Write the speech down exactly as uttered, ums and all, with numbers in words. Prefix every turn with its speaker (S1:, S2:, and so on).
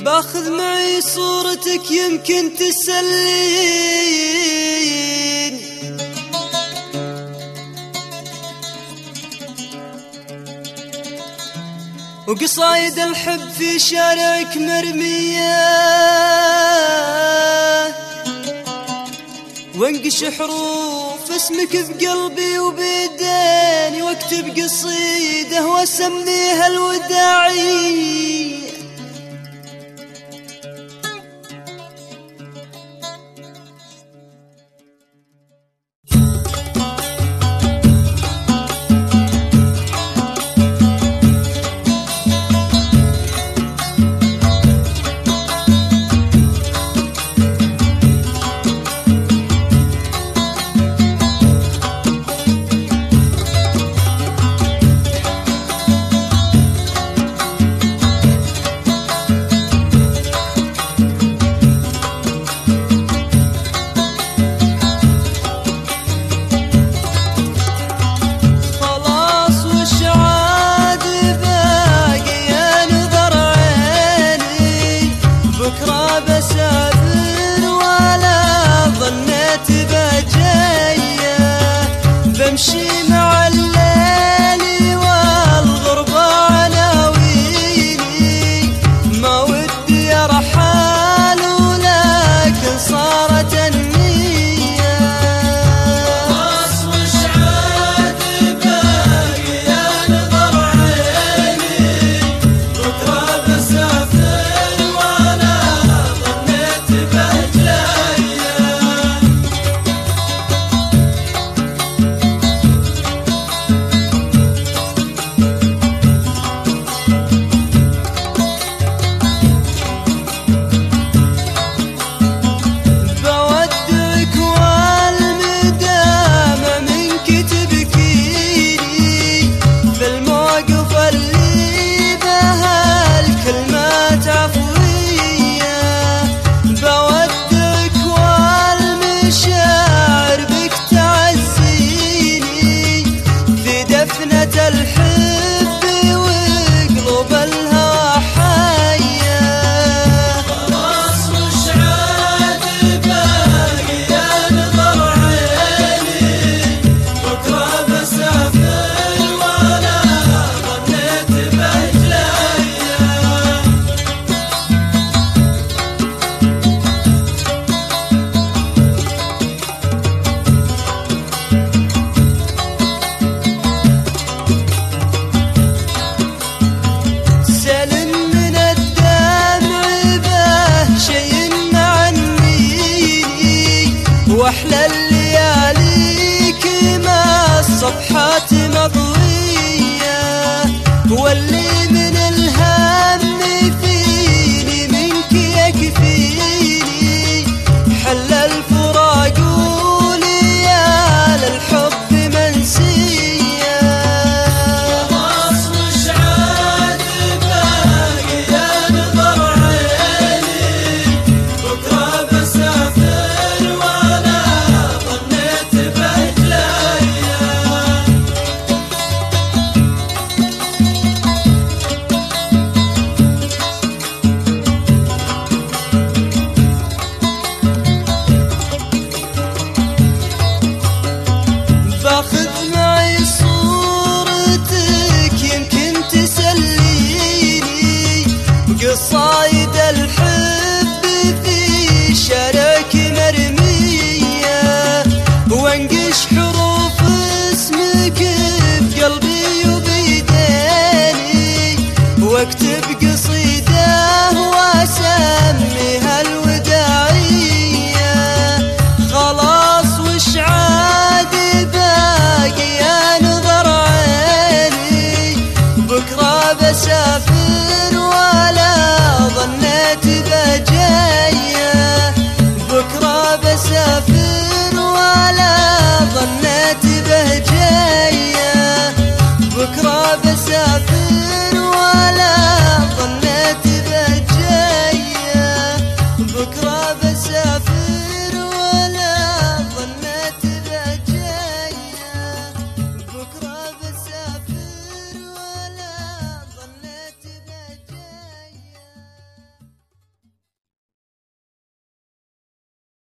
S1: باخذ معي صورتك يمكن تسلين، وقصايد الحب في شارعك مرمية، وانقش حروف اسمك بقلبي وبيديني، واكتب قصيدة واسميها الوداعية. بمشي مع الليل والغربة عناويني، ما ودي أرحل ولكن صارت النية. خلاص وش عاد باقي ينظر عيني، بكرة بسافر وأنا ظنيت بجاية. واحلى الليالي كما الصبحات مضوية، واللي من الهم فيني منك يكفيني، حل الفراق وليال الحب منسية. خلاص وش عاد باقي ينظر عيني، بكرة بسافر باخذ معي صورتك يمكن تسليني، قصايد الحب في شارعك مرمية، وانقش حروف اسمك بقلبي وبيديني، واكتب قصيدة واسميها الوداعية. خلاص وش عاد باقي ينظر عيني، بكرة بسافر ولا ظنيت بجاية، بكرة بسافر ولا ظنيت بجاية، بكرة بسافر ولا